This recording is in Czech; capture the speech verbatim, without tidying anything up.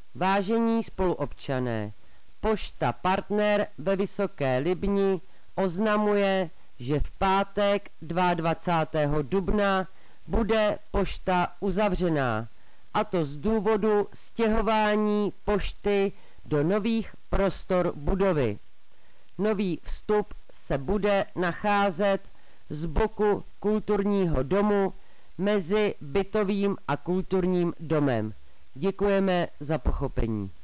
Vážení spoluobčané, Pošta Partner ve Vysoké Libni oznamuje, že v pátek dvacátého druhého dubna bude pošta uzavřená, a to z důvodu stěhování pošty do nových prostor budovy. Nový vstup se bude nacházet z boku kulturního domu mezi bytovým a kulturním domem. Děkujeme za pochopení.